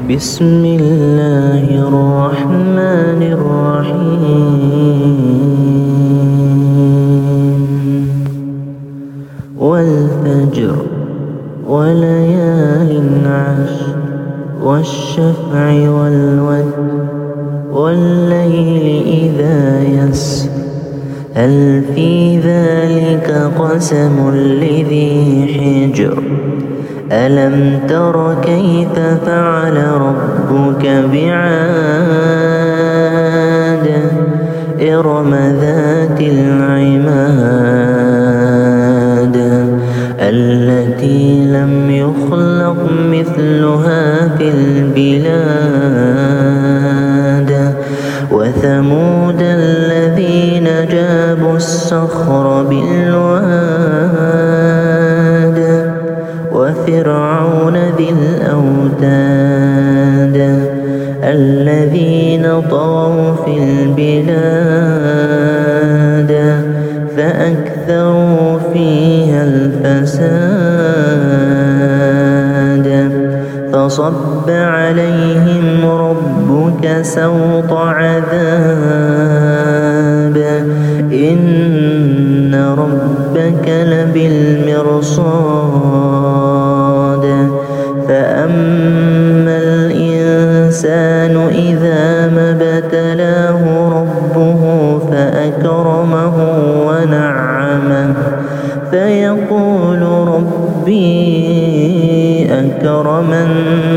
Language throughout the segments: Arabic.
بسم الله الرحمن الرحيم والفجر وليال عشر والشفع والوتر والليل إذا يسر هل في ذلك قسم لذي حجر ألم تر كيف فعل ربك بعاد إرم ذات العماد التي لم يخلق مثلها في البلاد وثمود الذين جابوا الصخر بالواد وفرعون ذي الأوتاد الذين طغوا في البلاد فأكثروا فيها الفساد فصب عليهم ربك سوط عذاب إن ربك لبالمرصاد فأما الإنسان إذا ما ابتلاه ربه فأكرمه ونعمه فيقول ربي أكرمن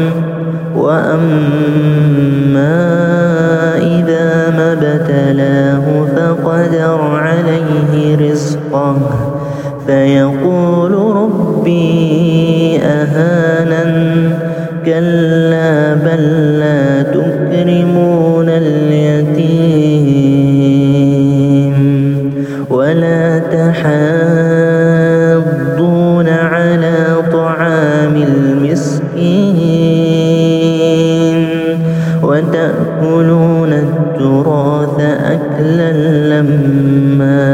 وأما إذا ما ابتلاه فقدر عليه رزقه فيقول ربي أهانن كلا بل لا تكرمون اليتيم ولا تحاضون على طعام المسكين وتأكلون التراث أكلا لما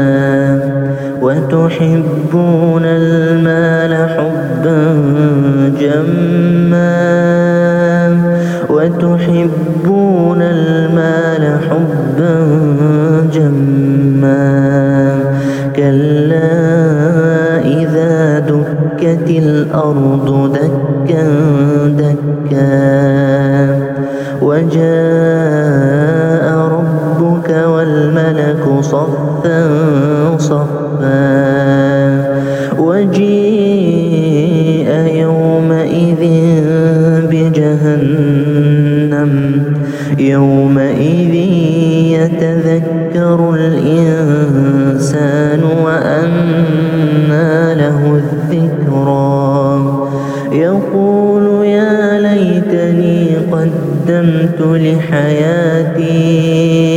وتحبون المال حبا جما وتحبون المال حبا جما كلا إذا دكت الأرض دكا دكا وجاء ربك والملك صفا صفا وجيء يومئذ بجهنم يومئذ يتذكر الإنسان وأنى له الذكرى يقول يا ليتني قدمت لحياتي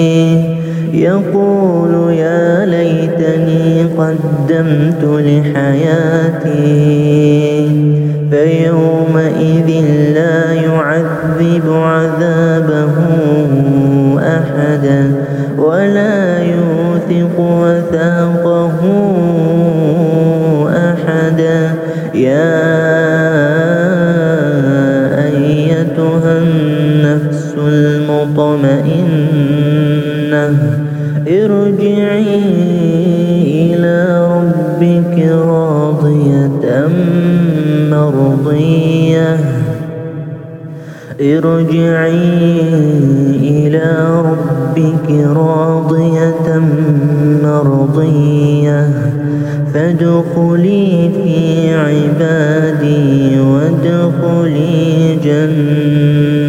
يقول يا ليتني قدمت لحياتي فيومئذ لا يعذب عذابه أحدا ولا يوثق وثاقه أحدا يا أيتها النفس المطمئنة ارجعي إلى ربك راضية مرضية ارجعي إلى ربك راضية مرضية فادخلي في عبادي وادخلي جنتي